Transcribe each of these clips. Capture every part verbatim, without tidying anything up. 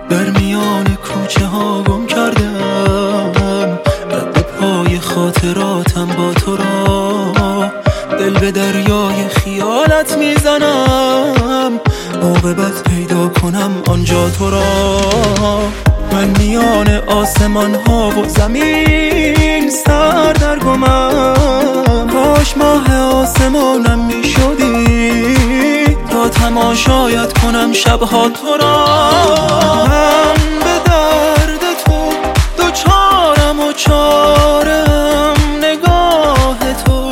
در میان کوچه ها گم کردم، رد پای خاطراتم با تو را. دل به دریای خیالت میزنم، عاقبت پیدا کنم آنجا تو را. من میان آسمان ها و زمین سر در گمم، کاش ماه آسمانم میشدی تا تماشایت کنم شبها تو را. من به درد تو دوچارم و چارم نگاه تو،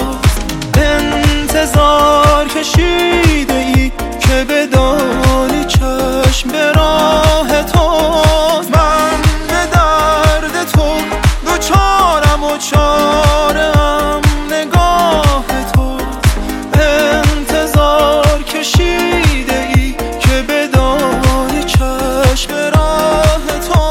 انتظار کشیده ای که بدانی چشم به راه توست. من به درد تو دوچارم و چارم نگاه تو، انتظار کشیده ای که بدانی چشم به راه تو.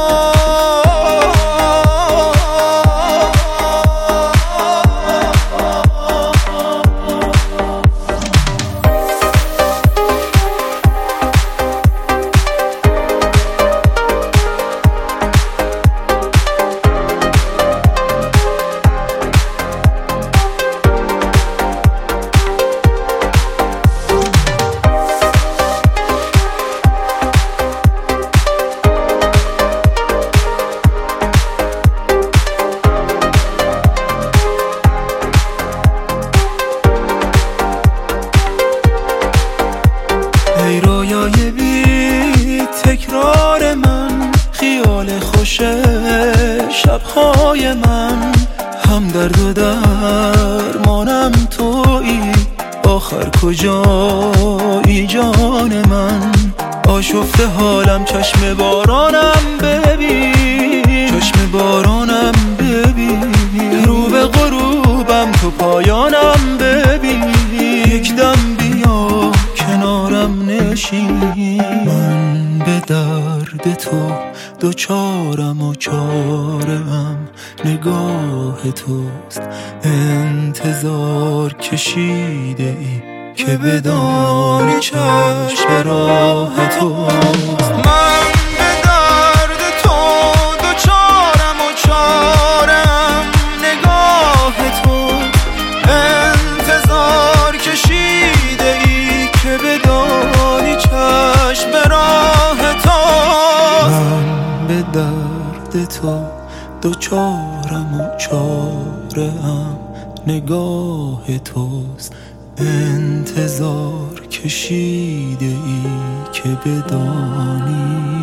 ای رویای بی تکرار من، خیال خوش شبهای من، هم درد و درمانم تویی، آخر کجایی جان من؟ آشفته حالم چشم بارانم ببین، چشم بارانم ببین، رو به غروبم تو پایانم ببین، یک دم بیا کنارم نشین. من به درد تو دوچارم و چارم نگاه توست، انتظار کشیده ای که بدانی چشم راه توست. من به درد تو دوچارم و چارم نگاه توست، انتظار کشیده ای که بدانی چشم راه توست. من به درد تو دوچارم و چارم نگاه توست، انتظار کشیده ای که بدانی